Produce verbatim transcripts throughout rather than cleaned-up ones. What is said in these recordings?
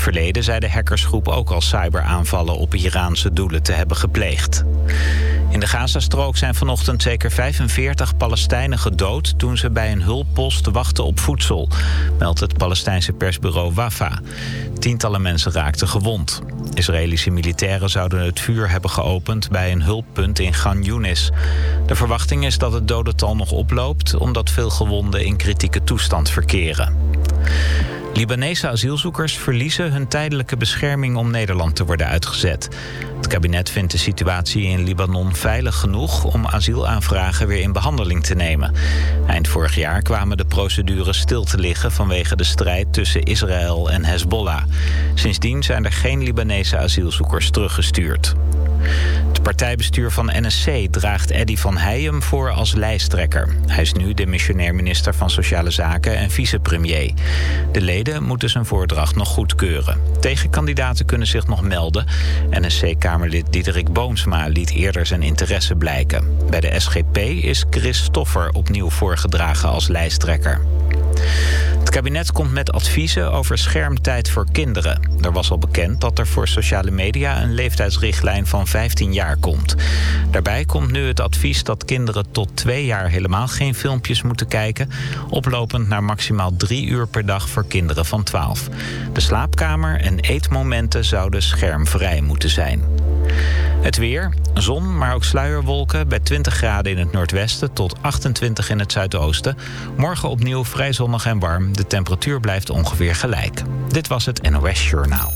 verleden zei de hackersgroep ook al cyberaanvallen op Iraanse doelen te hebben gepleegd. In de Gazastrook zijn vanochtend zeker vijfenveertig Palestijnen gedood toen ze bij een hulppost wachten op voedsel, meldt het Palestijnse persbureau Wafa. Tientallen mensen raakten gewond. Israëlische militairen zouden het vuur hebben geopend bij een hulppunt in Khan Yunis. De verwachting is dat het dodental nog oploopt omdat veel gewonden in kritieke toestand verkeren. Libanese asielzoekers verliezen hun tijdelijke bescherming om Nederland te worden uitgezet. Het kabinet vindt de situatie in Libanon veilig genoeg om asielaanvragen weer in behandeling te nemen. Eind vorig jaar kwamen de procedures stil te liggen vanwege de strijd tussen Israël en Hezbollah. Sindsdien zijn er geen Libanese asielzoekers teruggestuurd. Het partijbestuur van N S C draagt Eddy van Heijem voor als lijsttrekker. Hij is nu demissionair minister van Sociale Zaken en vicepremier. De leden moeten zijn voordracht nog goedkeuren. Tegenkandidaten kunnen zich nog melden. N S C-kamerlid Diederik Boomsma liet eerder zijn interesse blijken. Bij de S G P is Chris Stoffer opnieuw voorgedragen als lijsttrekker. Het kabinet komt met adviezen over schermtijd voor kinderen. Er was al bekend dat er voor sociale media een leeftijdsrichtlijn van vijftien jaar komt. Daarbij komt nu het advies dat kinderen tot twee jaar helemaal geen filmpjes moeten kijken, oplopend naar maximaal drie uur per dag voor kinderen van twaalf. De slaapkamer en eetmomenten zouden schermvrij moeten zijn. Het weer, zon, maar ook sluierwolken bij twintig graden in het noordwesten tot achtentwintig in het zuidoosten. Morgen opnieuw vrij zonnig en warm. De temperatuur blijft ongeveer gelijk. Dit was het N O S Journaal.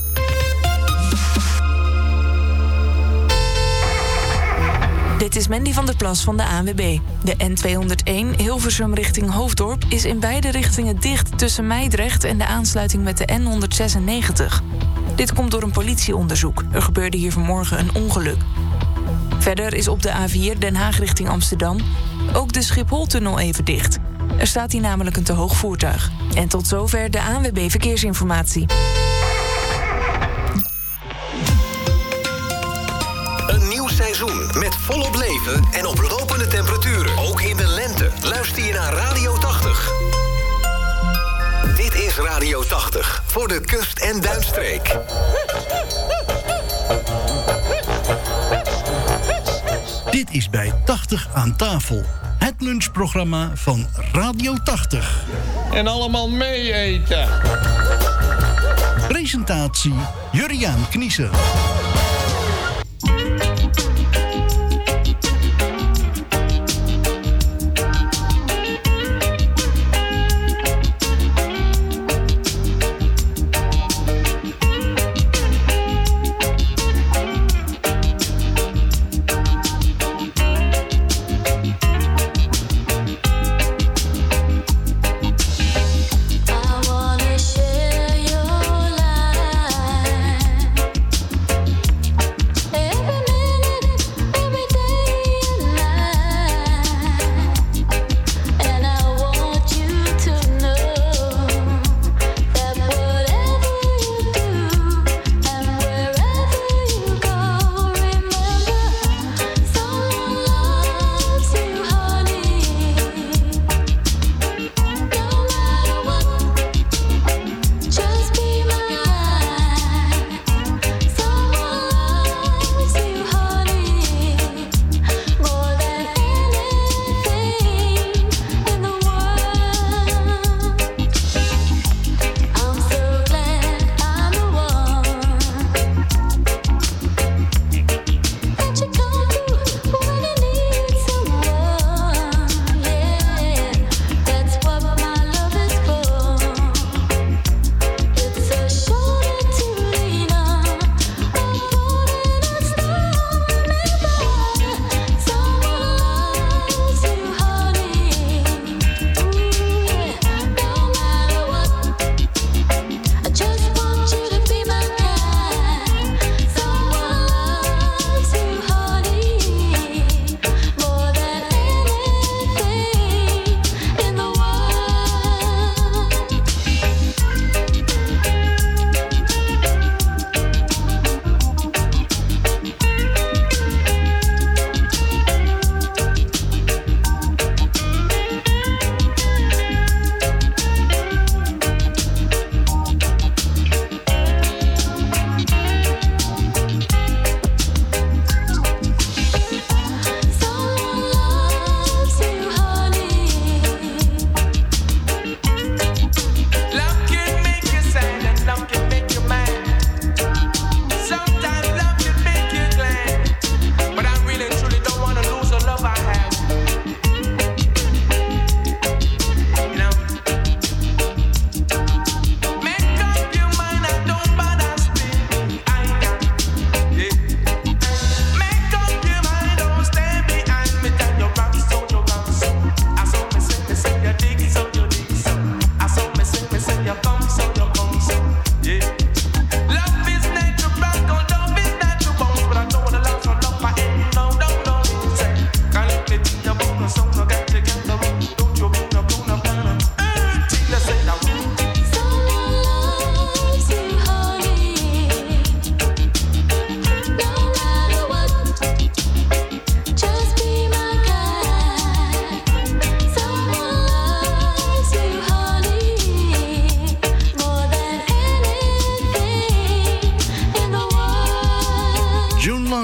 Dit is Mandy van der Plas van de A N W B. De N tweehonderdéén Hilversum richting Hoofddorp is in beide richtingen dicht tussen Meidrecht en de aansluiting met de N honderdzesennegentig. Dit komt door een politieonderzoek. Er gebeurde hier vanmorgen een ongeluk. Verder is op de A vier Den Haag richting Amsterdam ook de Schipholtunnel even dicht. Er staat hier namelijk een te hoog voertuig. En tot zover de A N W B Verkeersinformatie. Een nieuw seizoen met volop leven en oplopende temperaturen. Ook in de lente. Luister je naar Radio tachtig. Dit is Radio tachtig voor de kust- en duinstreek. Dit is bij tachtig aan tafel. Het lunchprogramma van Radio tachtig. En allemaal mee eten. Presentatie Juriaan Kniezer.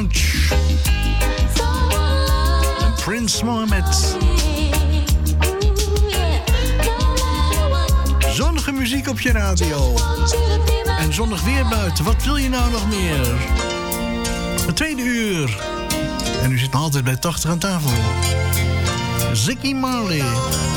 Lounge. En Prince Mohammed. Zonnige muziek op je radio. En zonnig weer buiten. Wat wil je nou nog meer? Het tweede uur. En u zit nog altijd bij tachtig aan tafel. Ziggy Marley.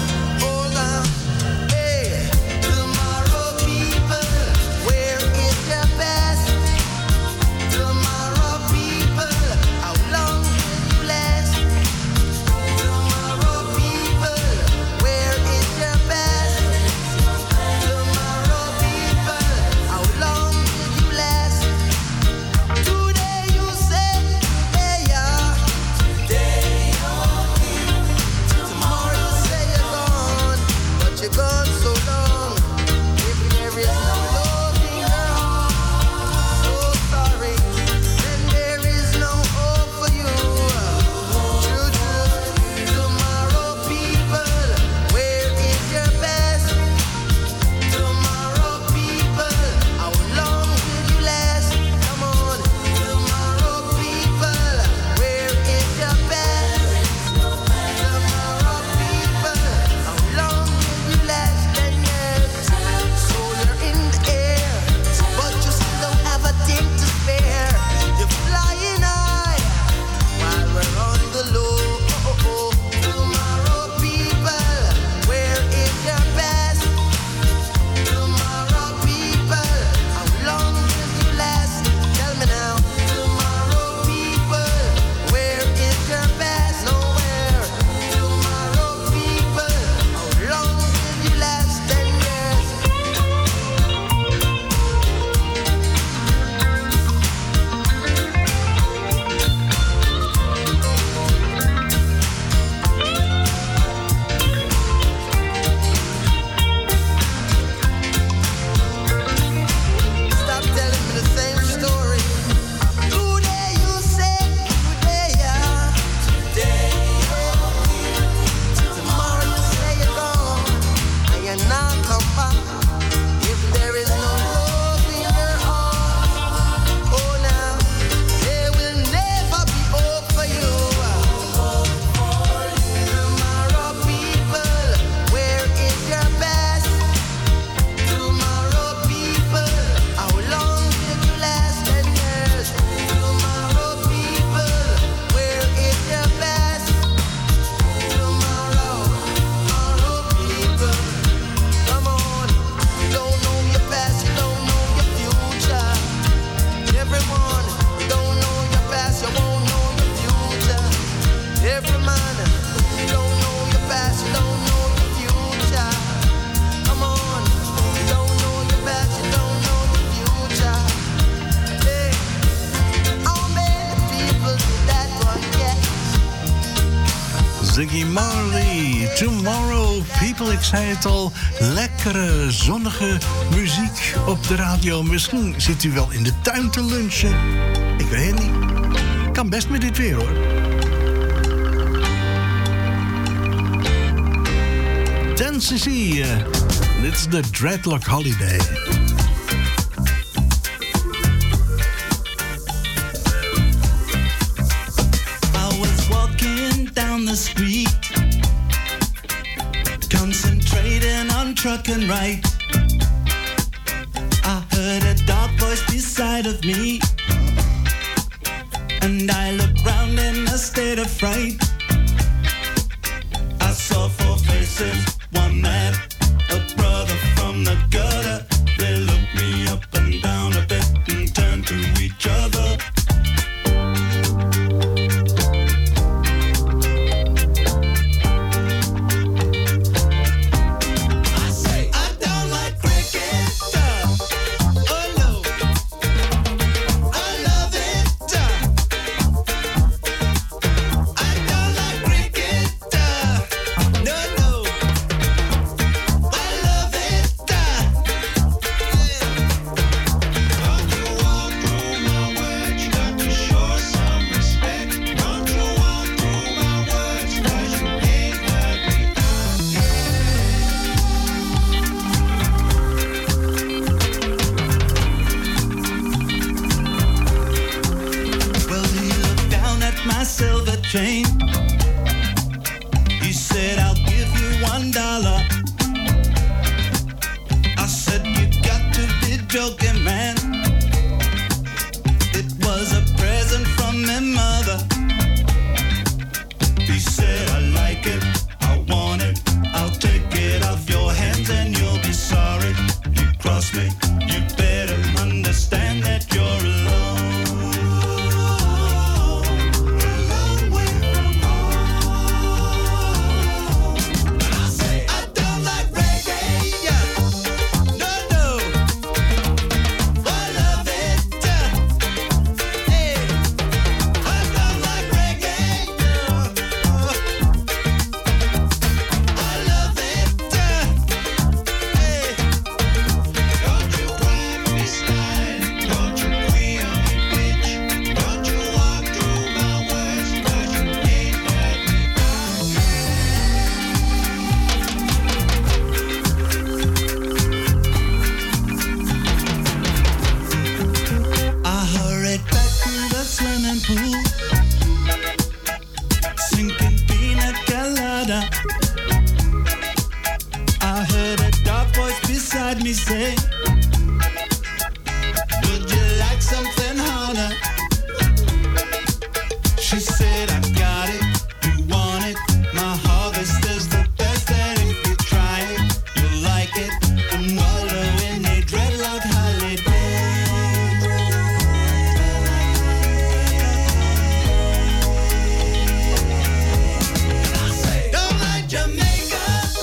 Ziggy Marley, Tomorrow People. Ik zei het al, lekkere, zonnige muziek op de radio. Misschien zit u wel in de tuin te lunchen. Ik weet het niet. Kan best met dit weer, hoor. ten C C, uh, dit is de Dreadlock Holiday. The street, concentrating on truck and right. I heard a dark voice beside of me, and I looked round in a state of fright. I saw four faces, one man, a brother from the gutter. They looked me up and down a bit and turned to each other. I man. It was a present from my mother. He said, I like it, I want it, I'll take it off your hands and you'll be sorry. You cross me, you better understand that you're alone. Me say, would you like something harder? She said, I got it, you want it, my harvest is the best, and if you try it, you'll like it, tomorrow in a dreadlock holiday. And I say, don't like Jamaica.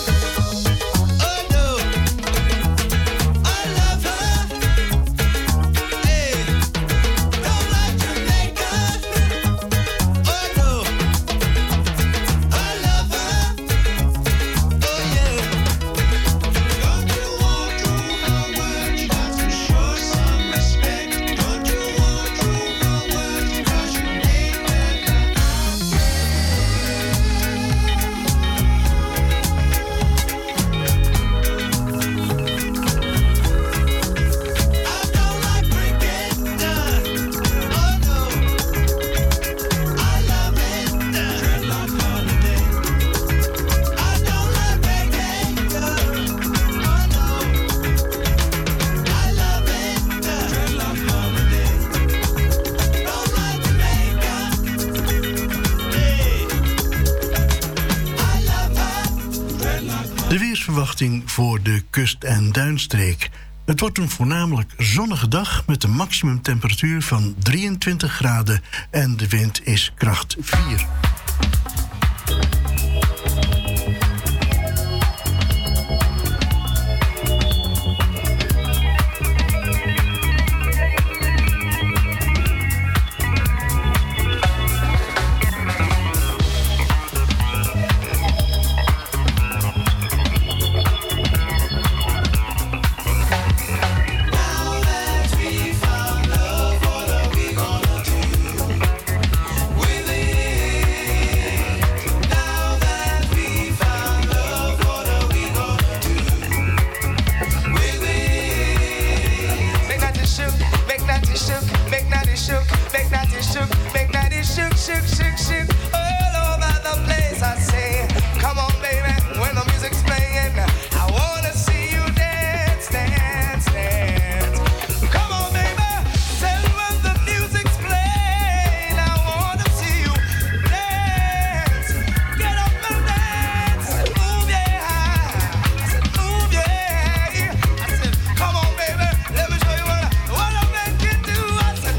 Voor de kust- en duinstreek. Het wordt een voornamelijk zonnige dag met een maximumtemperatuur van drieëntwintig graden en de wind is kracht vier.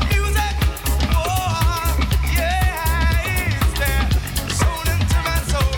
Soul into my soul.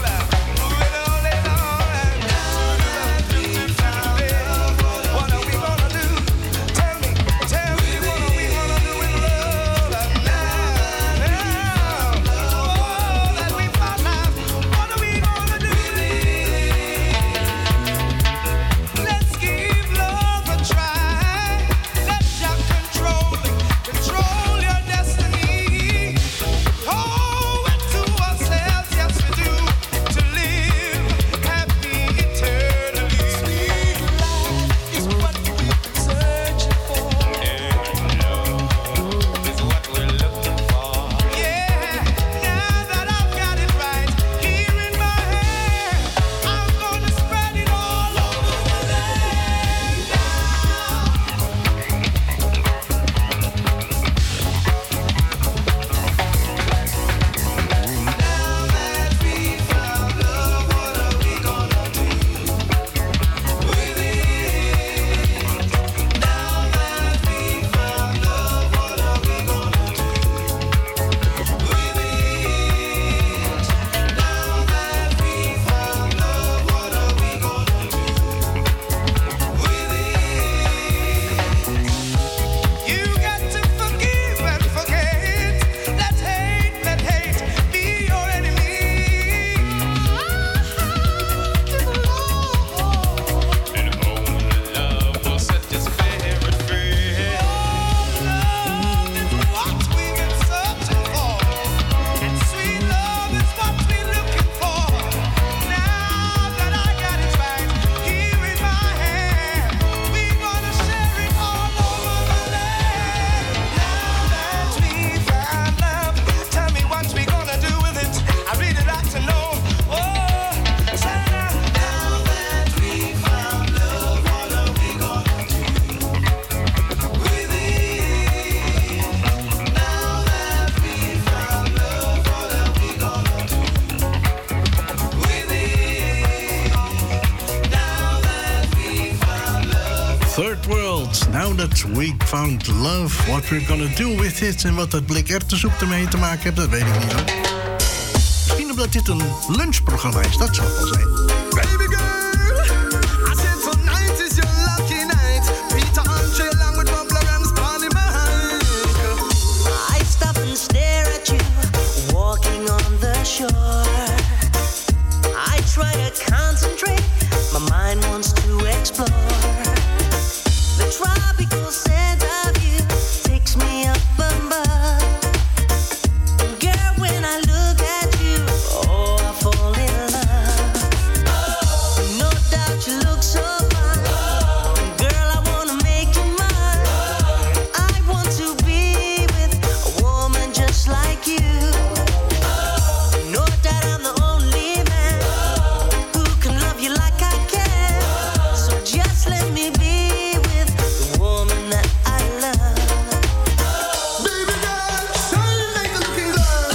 het. We found love, what we're gonna do with it. En wat dat blik erwtensoep ermee te maken heeft, dat weet ik niet hoor. Misschien omdat dit een lunchprogramma is, dat zal wel zijn. Baby girl, I said tonight is your lucky night. Peter Andre along with Bubbler and Spawny behind. I stop and stare at you, walking on the shore. I try to concentrate, my mind wants to explore. The tropical scent of you takes me up above. Girl, when I look at you, oh, I fall in love. No doubt you look so fine. Girl, I wanna make you mine. I want to be with a woman just like you. No doubt I'm the only man who can love you like I can. So just let me be with the woman that I love. Baby girl, shine like a looking glass.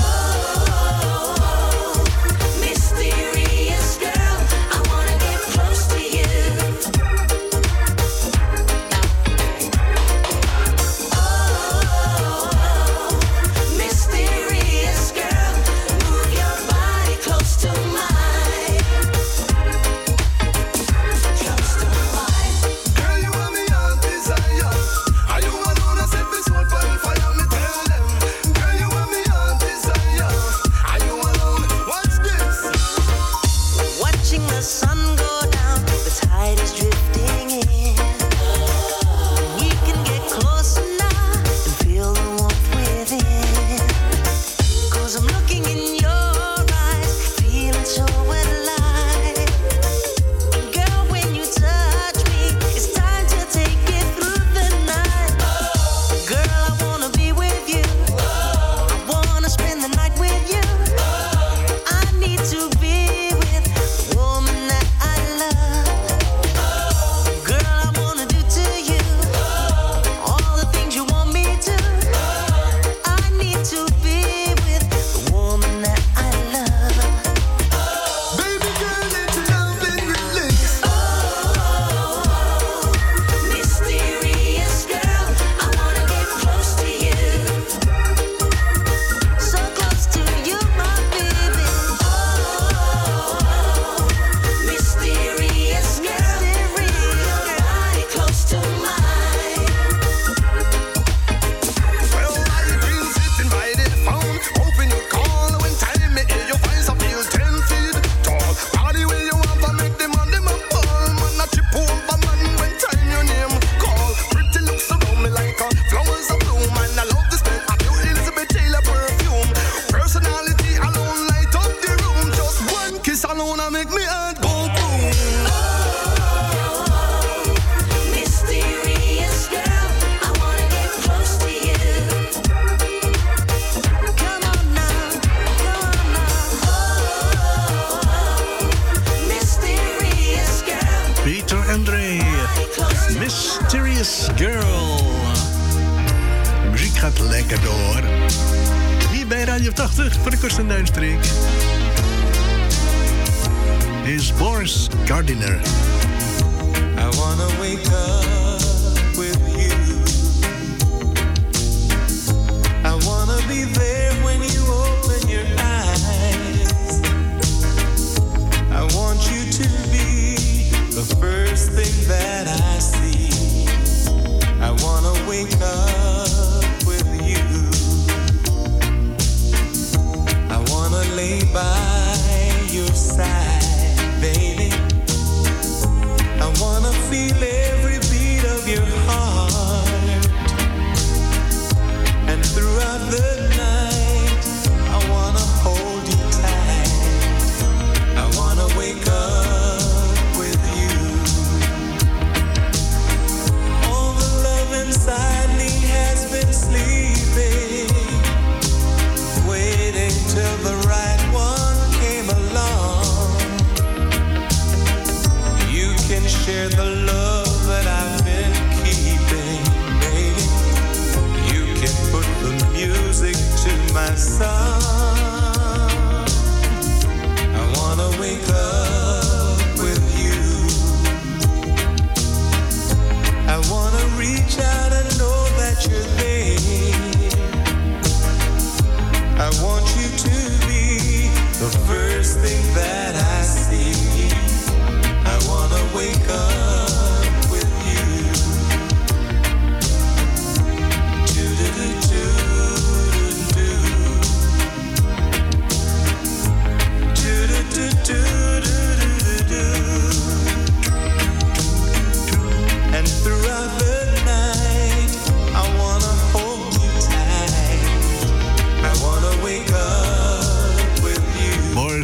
Oh, mysterious girl, I wanna get close to you. Oh, mysterious girl, move your body close to mine. Close to mine. Girl, you are me heart desire. Are you alone? I set this world on fire, me tell them. Girl, you are me heart desire. Are you alone? Watch this. Watching the sun go down, the tide is drifting in. We can get closer now and feel the warmth within. Cause I'm looking in your eyes, feeling so alive. And girl, when you touch me, it's time to take it through the night. Girl, I wanna be with you. I wanna spend the night with you. I need to be with the woman that I love. Girl, I wanna do to you all the things you want me to. I need to be with the woman that I love. Baby girl, let your love and release. Oh, mysterious girl, I wanna get close to you. So close to you, my baby. Oh, mysterious girl, move your body close to mine. Well, I've been sitting by the phone, hoping you call. When time me hear your voice, I feel ten feet tall. Body where you want to make them on them a ball. Man, I trip over man when time your name call. Pretty looks around me like a flowers a bloom. And I love the smell of your Elizabeth Taylor perfume. Personality alone light up the room. Just one kiss alone, I make me heart go boom. Mysterious girl, I wanna get close to you. Come on now, come on now. Oh, mysterious girl, Peter Andre, close to Mysterious Girl. De muziek gaat lekker door. Hier bij Radio tachtig voor de Kust- en Duinstreek. Dit is Boris Gardiner. I wanna wake up with you. I wanna be there when you open your eyes. I want you to be the first thing that I see. I wanna wake up with you. I wanna lay by your side, baby. I wanna feel every beat of your heart. And throughout the night, I wanna hold you tight. I wanna wake up with you. All the love inside me has been sleeping, waiting till the right one came along. You can share the love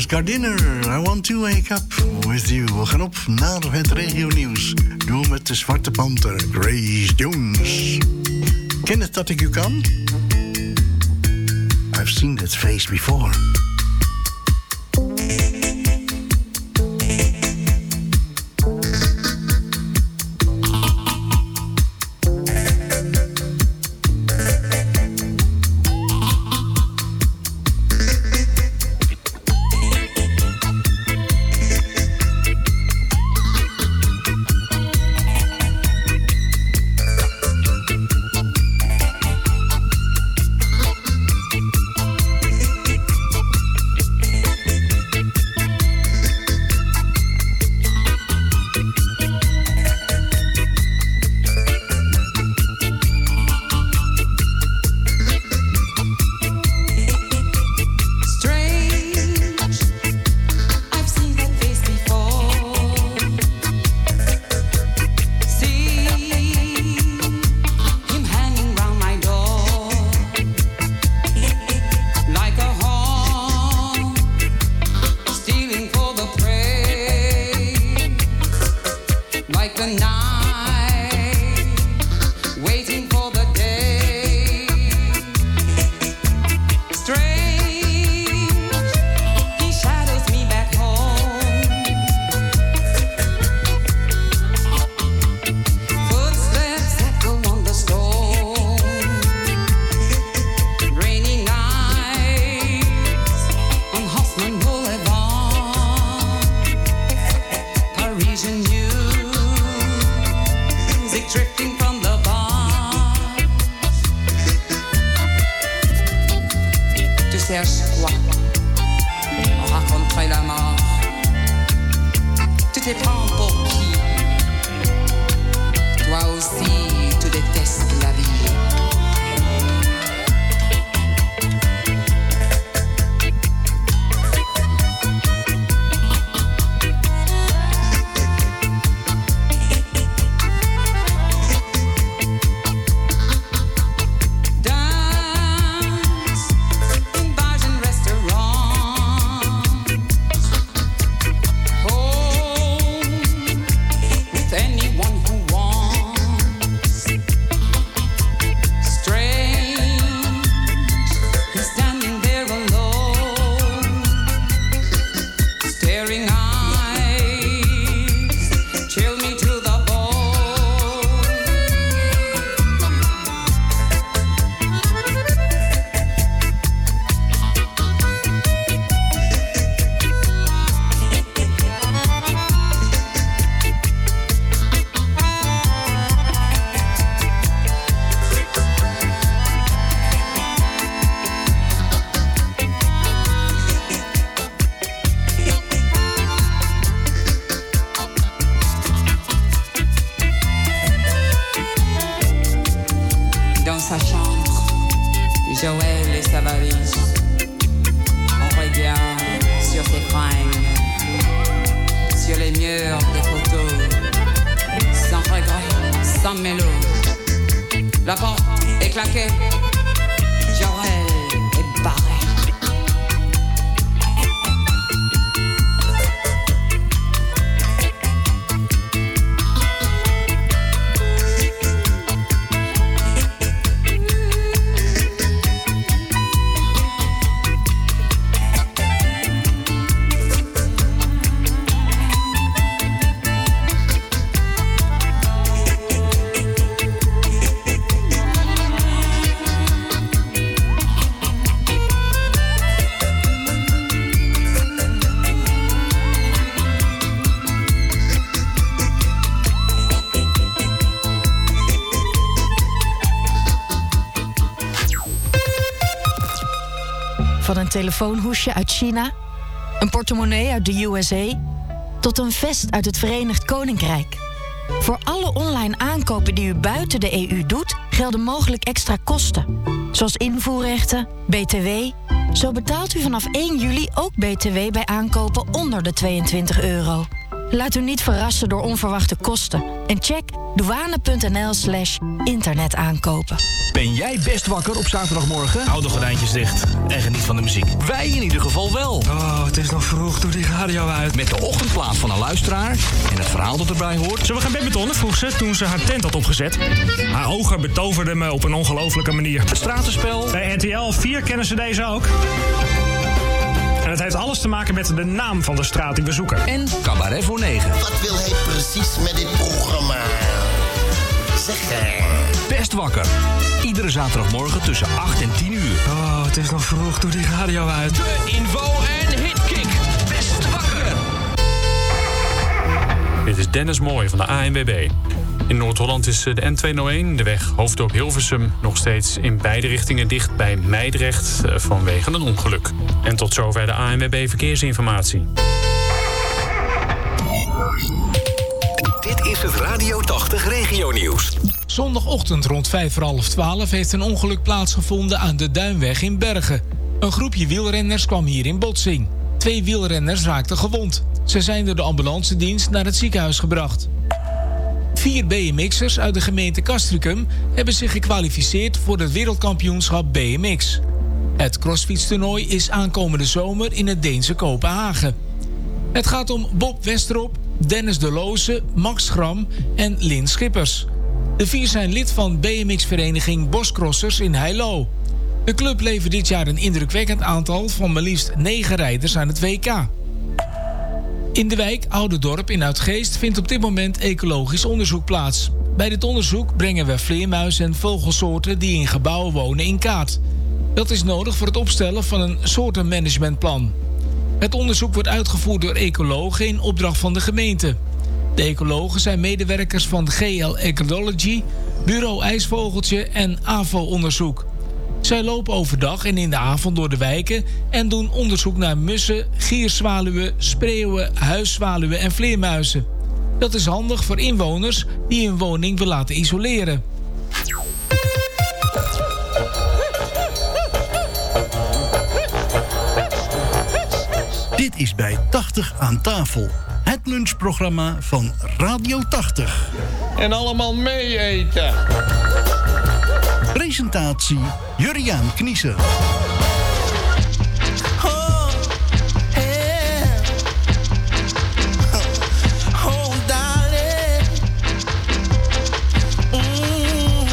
Gardiner, I want to wake up with you. We gaan op naar het regionieuws. Doen we met de Zwarte Panter, Grace Jones. Ken het dat ik u kan? I've seen that face before. Van een telefoonhoesje uit China, een portemonnee uit de U S A, tot een vest uit het Verenigd Koninkrijk. Voor alle online aankopen die u buiten de E U doet, gelden mogelijk extra kosten. Zoals invoerrechten, B T W. Zo betaalt u vanaf één juli ook B T W bij aankopen onder de tweeëntwintig euro. Laat u niet verrassen door onverwachte kosten. En check douane.nl slash internet aankopen. Ben jij best wakker op zaterdagmorgen? Hou de gordijntjes dicht en geniet van de muziek. Wij in ieder geval wel. Oh, het is nog vroeg, doe die radio uit. Met de ochtendplaat van een luisteraar en het verhaal dat erbij hoort. Zullen we gaan badmintonnen, vroeg ze toen ze haar tent had opgezet. Haar ogen betoverden me op een ongelofelijke manier. Het stratenspel. Bij R T L vier kennen ze deze ook. En het heeft alles te maken met de naam van de straat die we zoeken. En Cabaret voor negen. Wat wil hij precies met dit programma? Zeg hij. Best wakker. Iedere zaterdagmorgen tussen acht en tien uur. Oh, het is nog vroeg, doe die radio uit. De info en hitkick. Best wakker. Dit is Dennis Mooij van de A N W B. In Noord-Holland is de N tweehonderdéén, de weg Hoofddorp-Hilversum, nog steeds in beide richtingen dicht bij Meidrecht vanwege een ongeluk. En tot zover de A N W B Verkeersinformatie. Dit is het Radio tachtig Regionieuws. Zondagochtend rond vijf voor half twaalf heeft een ongeluk plaatsgevonden aan de Duinweg in Bergen. Een groepje wielrenners kwam hier in botsing. Twee wielrenners raakten gewond. Ze zijn door de ambulancedienst naar het ziekenhuis gebracht. Vier B M X'ers uit de gemeente Castricum hebben zich gekwalificeerd voor het wereldkampioenschap B M X. Het crossfietstoernooi is aankomende zomer in het Deense Kopenhagen. Het gaat om Bob Westerop, Dennis de Loze, Max Gram en Lin Schippers. De vier zijn lid van B M X-vereniging Boscrossers in Heilo. De club levert dit jaar een indrukwekkend aantal van maar liefst negen rijders aan het W K. In de wijk Oude Dorp in Uitgeest vindt op dit moment ecologisch onderzoek plaats. Bij dit onderzoek brengen we vleermuizen en vogelsoorten die in gebouwen wonen in kaart. Dat is nodig voor het opstellen van een soortenmanagementplan. Het onderzoek wordt uitgevoerd door ecologen in opdracht van de gemeente. De ecologen zijn medewerkers van G L Ecology, Bureau IJsvogeltje en A V O-onderzoek. Zij lopen overdag en in de avond door de wijken en doen onderzoek naar mussen, gierzwaluwen, spreeuwen, huiszwaluwen en vleermuizen. Dat is handig voor inwoners die hun woning willen laten isoleren. Dit is bij tachtig aan tafel. Het lunchprogramma van Radio tachtig. En allemaal mee eten. Presentatie Juriaan Kniezer. Oh, yeah. Oh, darling. Mm-hmm.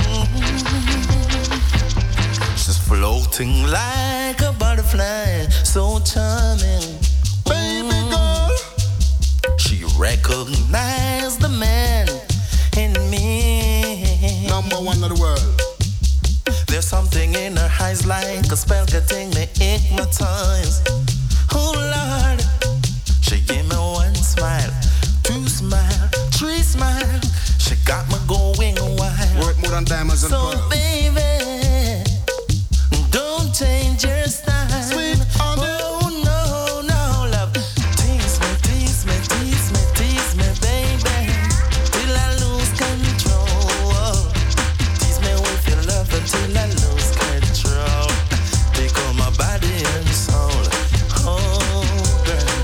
She's floating like a butterfly, so charming. Baby girl, she recognized the man in me. Number one of the world. There's something in her eyes like a spell getting me hypnotized. Oh Lord, she gave me one smile, two smile, three smile. She got me going wild. Worth more than diamonds and so pearls. So baby, don't change your style. Sweet honey. Oh no, no love. Tease me, tease me, tease me, tease me, baby, till I lose control. Tease me with your love until I lose control. Take on my body and soul. Oh, girl.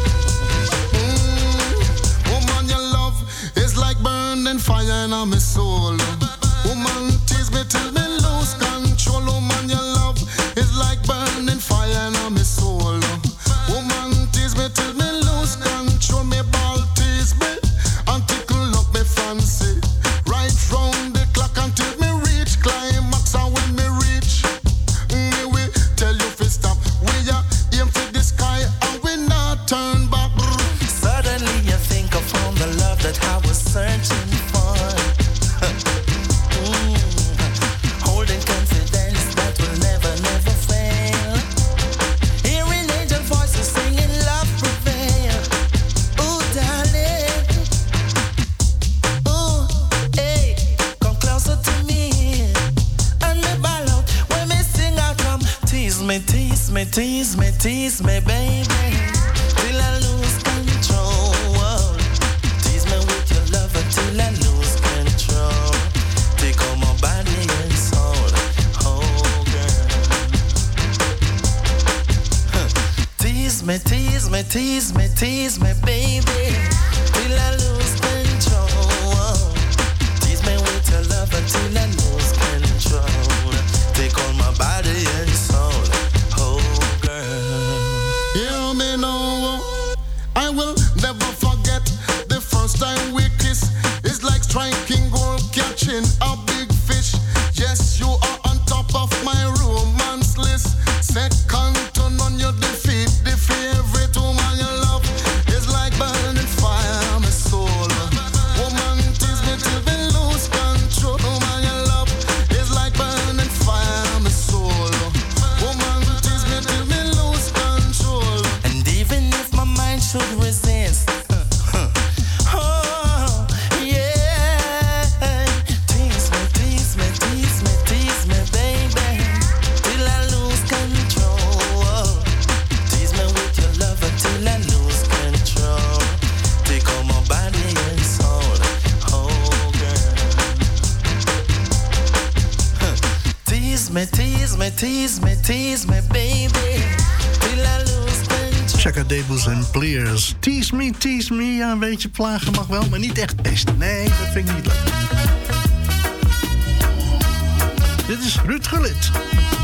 Mm, woman, your love is like burning fire in my soul. Woman, tease me till me lose control. Woman, your love is like burning fire in my soul. Woman, tease me till me lose control. Me ball tease me and tickle up me fancy. Right round the clock until me reach climax. And when me reach, me will tell you fi stop. We are aim for the sky and we not turn back. Suddenly you think I found the love that I was searching for. Mm, holding confidence that will never, never fail. Hearing angel voices singing love prevail. Ooh, darling. Ooh, hey, come closer to me. And me ball out when me sing out come. Tease me, tease me, tease me, tease me, baby, till I lose control. Tease me with your love until I lose control. Take on my body and soul. Oh, girl. Huh. Tease me, tease me, tease me, tease me, baby, second to none. You defeat the favorite woman you love. It's like burning fire, my soul. Woman, tease me till we lose control. Woman you love. It's like burning fire, my soul. Woman, tease me till we lose control. And even if my mind should resist, oh yeah, tease me, tease me, tease me, tease me, baby, till I lose control. Tease me with your love until I lose control. Take all my body and soul, oh girl. Huh. Tease me, tease me, tease me, tease me, baby, till I lose control. Chaka Debles en Pleers. Tease me, tease me. Ja, een beetje plagen mag wel, maar niet echt pesten. Nee, dat vind ik niet leuk. Dit is Ruud Gullit.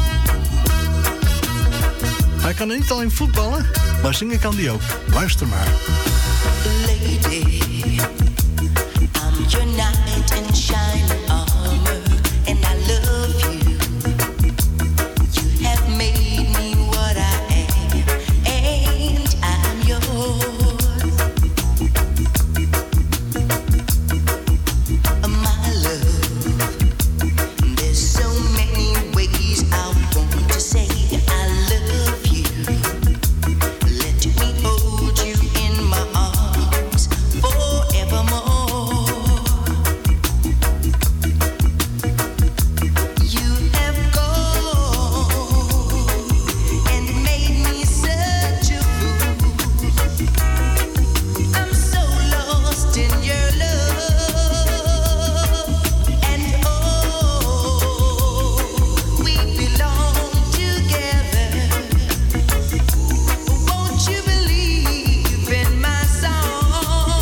Hij kan niet alleen voetballen, maar zingen kan hij ook. Luister maar. Lady, I'm your knight in shining armor, and I love you. You have made me what I am, and I'm yours. My love, there's so many ways I want to say I love you. Let me hold you in my arms forevermore. You have gone and made me such a fool. I'm so lost in your love, and oh, we belong together. Won't you believe in my song?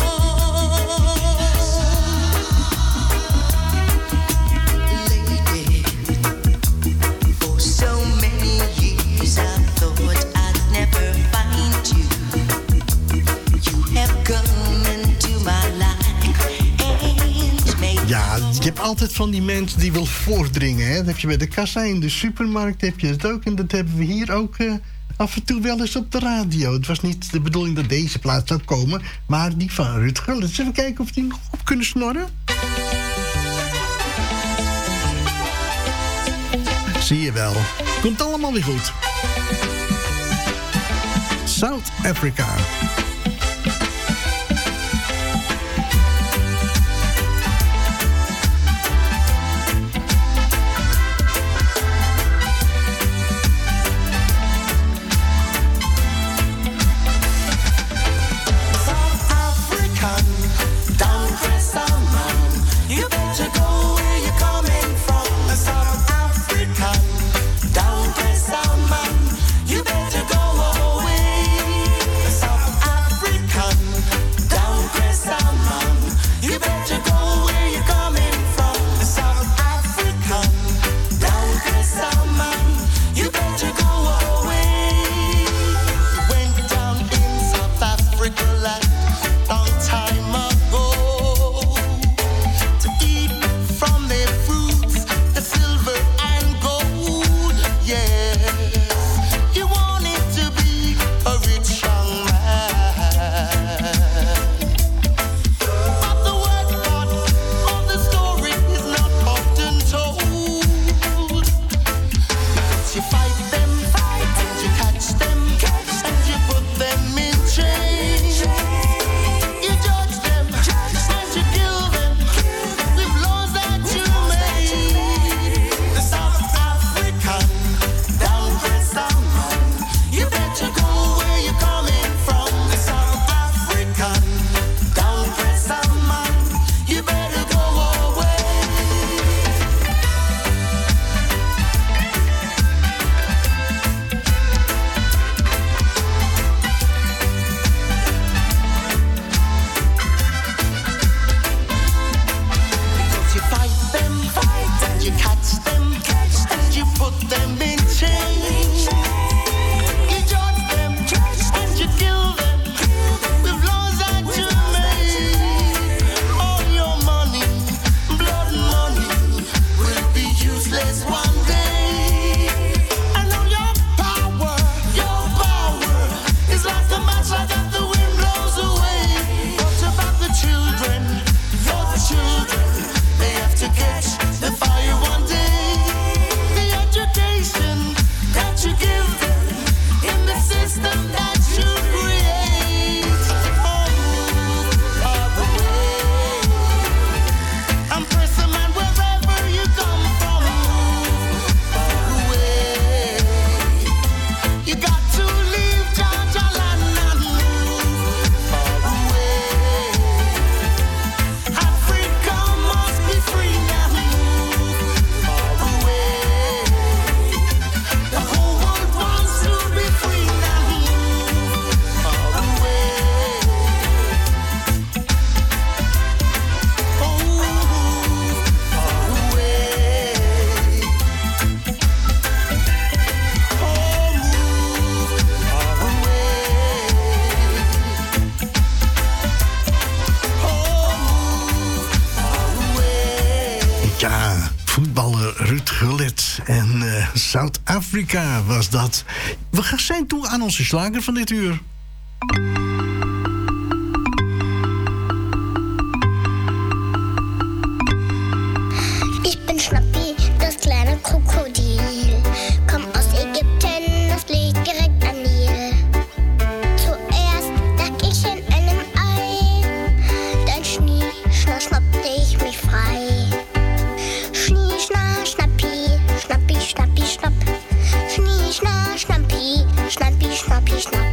Lady, for so many years I thought I'd never find you. You have come into my life and made Ja, je hebt altijd van die mensen die wil voordringen. Hè? Dat heb je bij de kassa in de supermarkt, heb je het ook. En dat hebben we hier ook eh, af en toe wel eens op de radio. Het was niet de bedoeling dat deze plaats zou komen, maar die van Ruud Gullit. Zullen we kijken of die nog op kunnen snorren? Zie je wel. Komt allemaal weer goed. South Africa. African, don't press on, man. You better go where you're coming from. South African, don't press on, man. You better go away. South uh, Zuid-Afrika was dat. We gaan zijn toe aan onze slager van dit uur. Ich bin Schnappi, das kleine Krokodil. Komm aus Ägypten, das liegt direkt am Nil. Zuerst lag ich in einem Ei, dann schnie, schna, schnappte ich mich frei. Schnie, schna, schnappi, schnappi, schnappi, schnapp. Schnie, schna, schnappi, schnappi, schnappi, schnapp.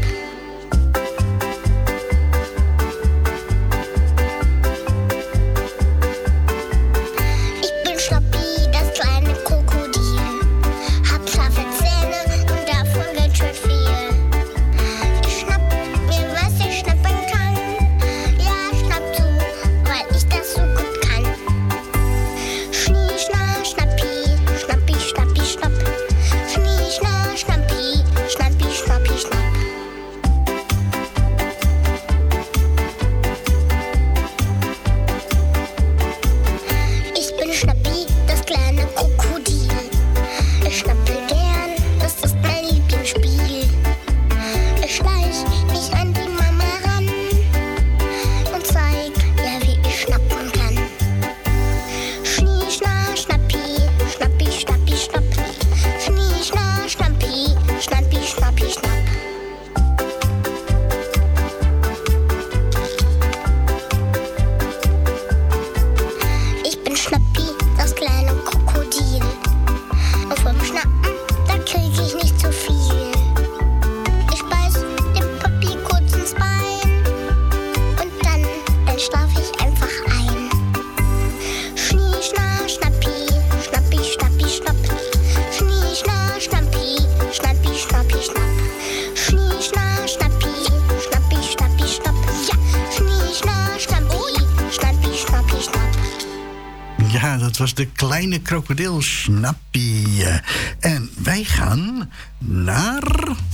De kleine krokodil Snappy. En wij gaan naar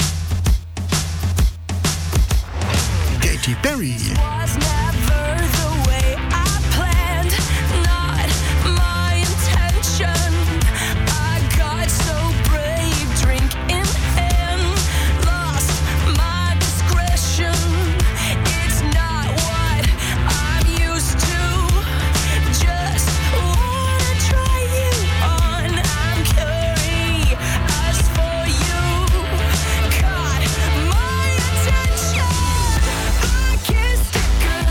Katy Perry. Good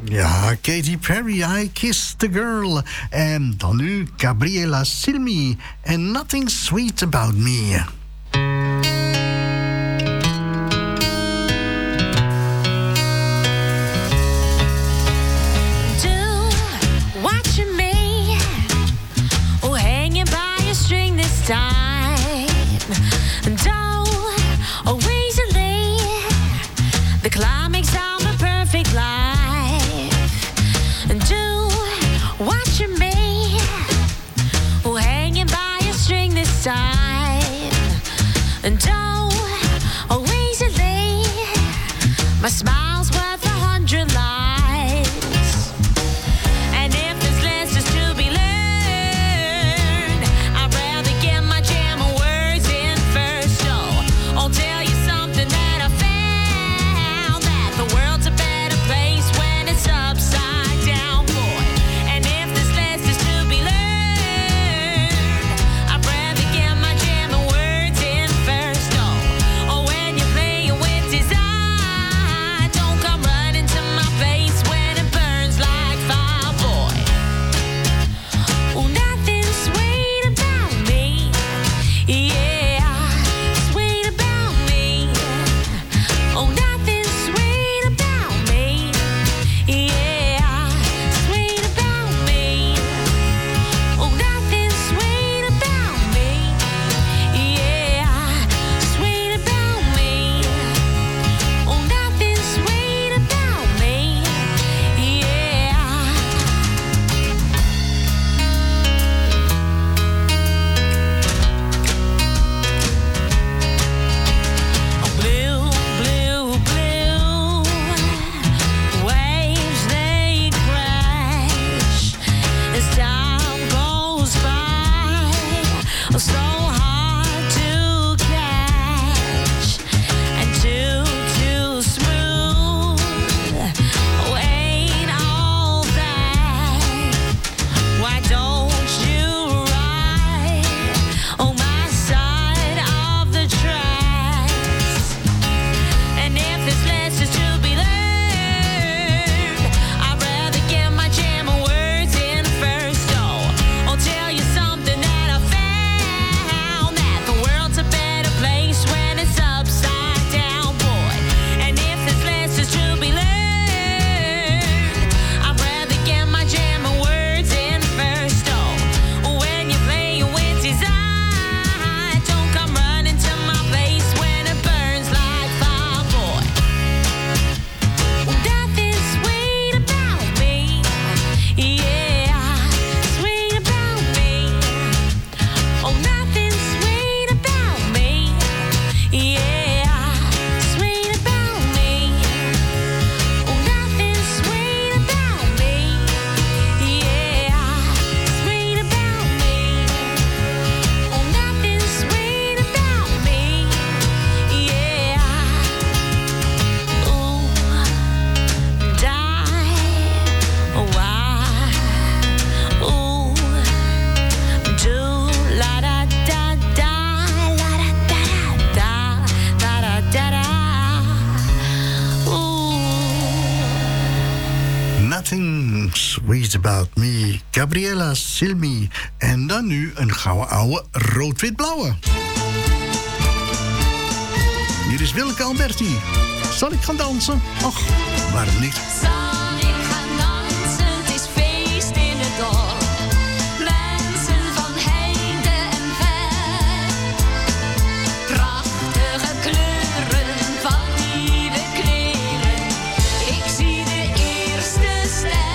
Ja, Katy Perry, I Kissed the Girl. En dan nu Gabriela Cilmi en Nothing Sweet About Me. Time. Don't always delay the climax of a perfect life. Do what you may, oh, hanging by a string this time. Don't always delay, my smile's worth a hundred lives. And if there's lessons to be learned, Sweet About Me, Gabriela Cilmi. En dan nu een gouden ouwe rood-wit-blauwe. Hier is Willeke Alberti. Zal ik gaan dansen? Och, waarom niet? Zal ik gaan dansen? Het is feest in het dorp. Mensen van heinde en ver. Prachtige kleuren van nieuwe kleren. Ik zie de eerste ster.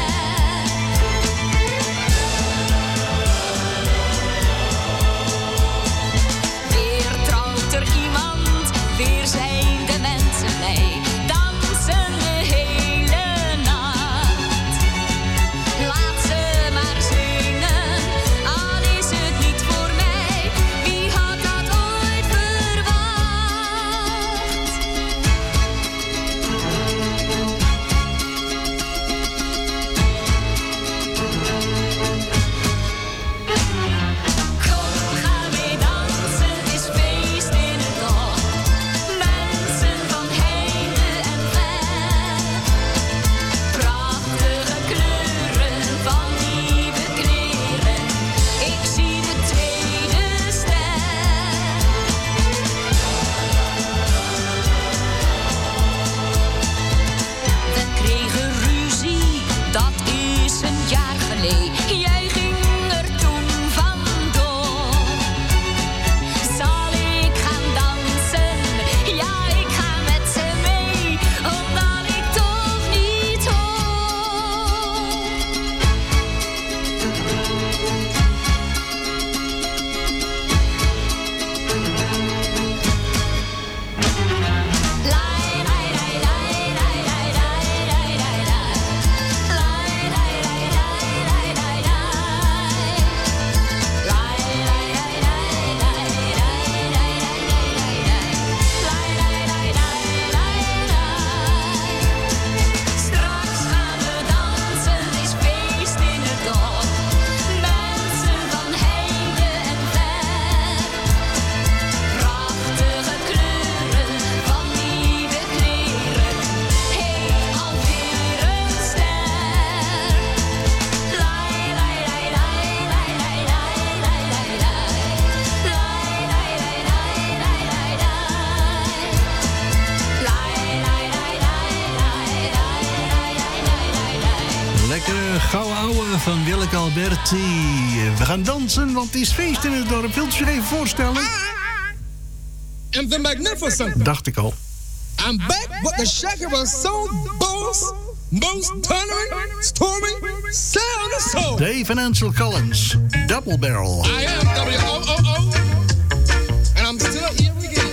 Weer trouwt er iemand, weer zijn de mensen mee. Dansen de hele De gouden ouwe van Willeke Alberti. We gaan dansen, want het is feest in het dorp. Wilt u zich even voorstellen? I'm the magnificent. Dacht ik al. I'm back with the shaker was so boss, most thundering, storming, sound of soul. Dave and Ansel Collins, Double Barrel. I am W O O O, and I'm still here again.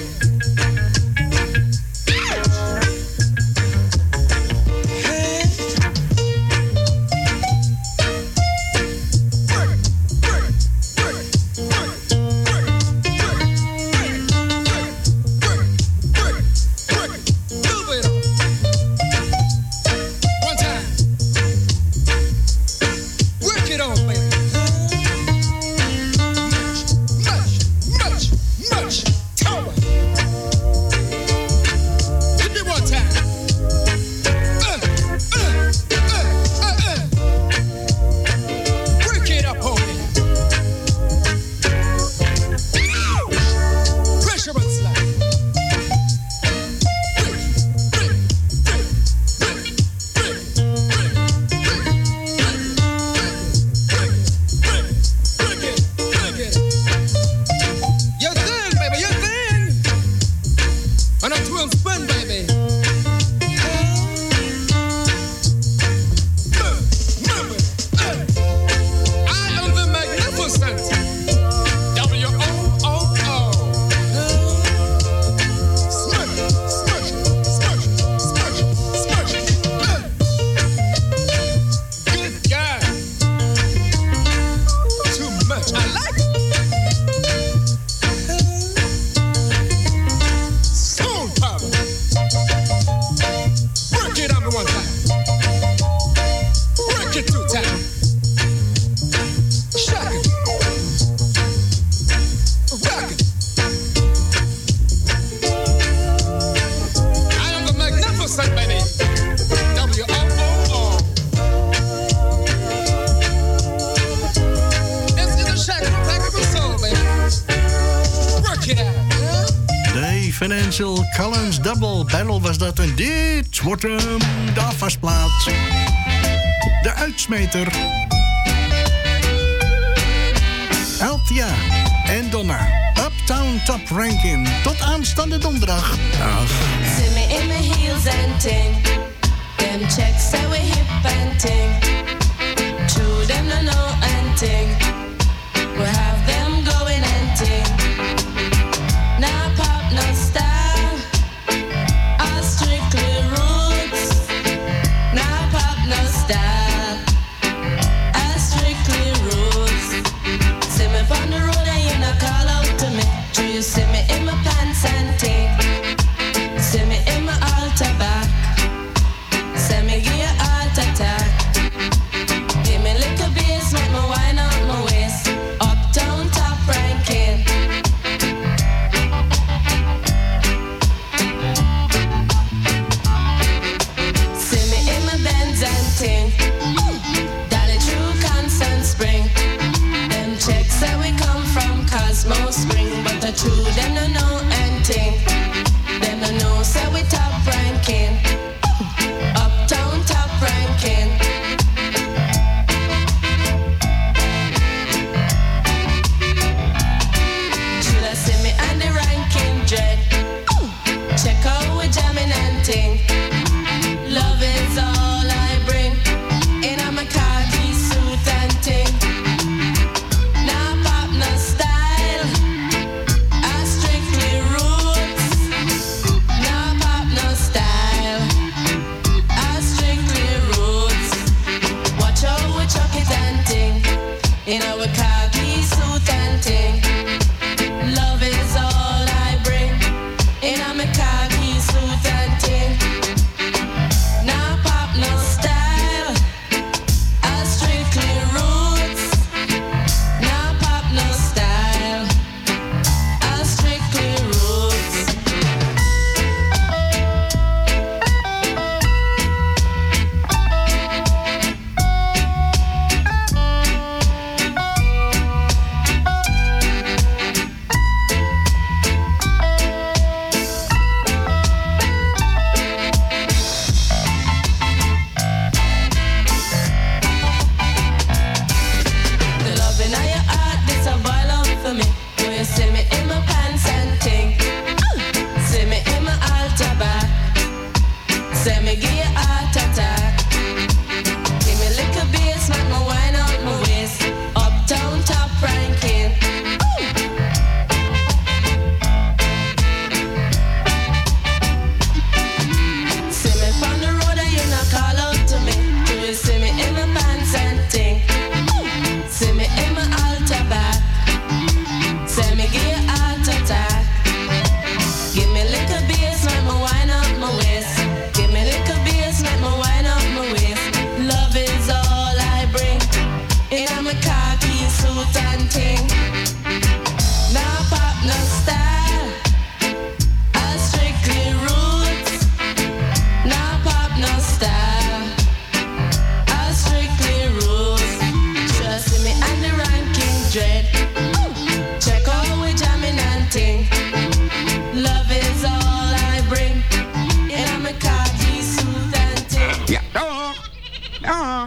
Ansel Collins Double Barrel was dat. En dit wordt hem, de afwasplaat. De uitsmeter. Althea en Donna. Uptown Top Ranking. Tot aanstaande donderdag. Dag. See me in my heels and ting. Them checks say we hip and ting. True them no know and ting. We have them going and ting. Now pop no style. All strictly roots. Now pop no style. All strictly roots. See me on the road and you not call out to me. Do you see me in my pants and ting? See me in my altar back. Send me give you heart attack. Give me little bass, make me wine out my waist. Uptown top ranking. See me in my Benz and ting. Dolly true Constant Spring. Them checks say we come from Cosmo Spring, but the true them no know and ting. Them no know say we top ranking. Uptown top ranking. Should I see me on the ranking dread? Check out we jamming and ting. Love is all I bring. Ah.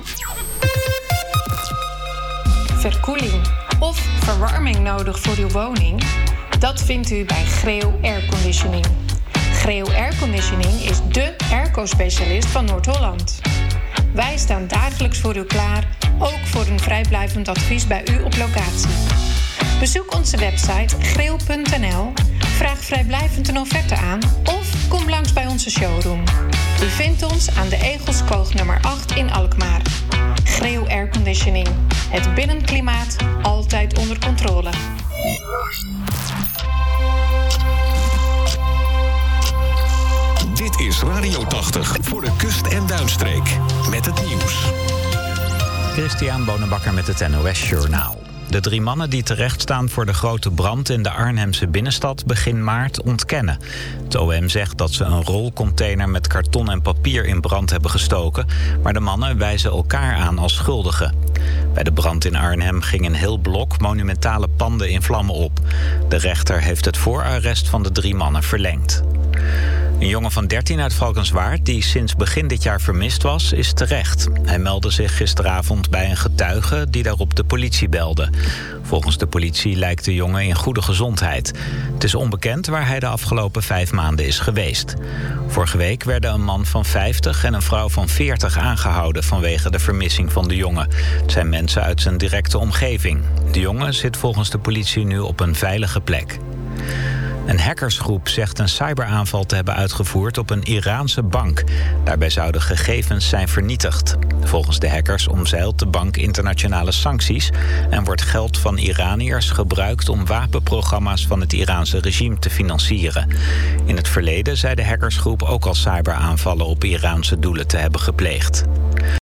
Verkoeling of verwarming nodig voor uw woning? Dat vindt u bij Greo Airconditioning. Greo Airconditioning is dé airco-specialist van Noord-Holland. Wij staan dagelijks voor u klaar, ook voor een vrijblijvend advies bij u op locatie. Bezoek onze website greo punt n l, vraag vrijblijvend een offerte aan of kom langs bij onze showroom. U vindt ons aan de Egelskoog nummer acht in Alkmaar. Greo Airconditioning. Het binnenklimaat altijd onder controle. Dit is Radio tachtig voor de kust- en duinstreek. Met het nieuws. Christian Bonenbakker met het N O S-journaal. De drie mannen die terechtstaan voor de grote brand in de Arnhemse binnenstad begin maart ontkennen. Het O M zegt dat ze een rolcontainer met karton en papier in brand hebben gestoken, maar de mannen wijzen elkaar aan als schuldigen. Bij de brand in Arnhem ging een heel blok monumentale panden in vlammen op. De rechter heeft het voorarrest van de drie mannen verlengd. Een jongen van dertien uit Valkenswaard, die sinds begin dit jaar vermist was, is terecht. Hij meldde zich gisteravond bij een getuige die daarop de politie belde. Volgens de politie lijkt de jongen in goede gezondheid. Het is onbekend waar hij de afgelopen vijf maanden is geweest. Vorige week werden een man van vijftig en een vrouw van veertig aangehouden vanwege de vermissing van de jongen. Het zijn mensen uit zijn directe omgeving. De jongen zit volgens de politie nu op een veilige plek. Een hackersgroep zegt een cyberaanval te hebben uitgevoerd op een Iraanse bank. Daarbij zouden gegevens zijn vernietigd. Volgens de hackers omzeilt de bank internationale sancties en wordt geld van Iraniërs gebruikt om wapenprogramma's van het Iraanse regime te financieren. In het verleden zei de hackersgroep ook al cyberaanvallen op Iraanse doelen te hebben gepleegd.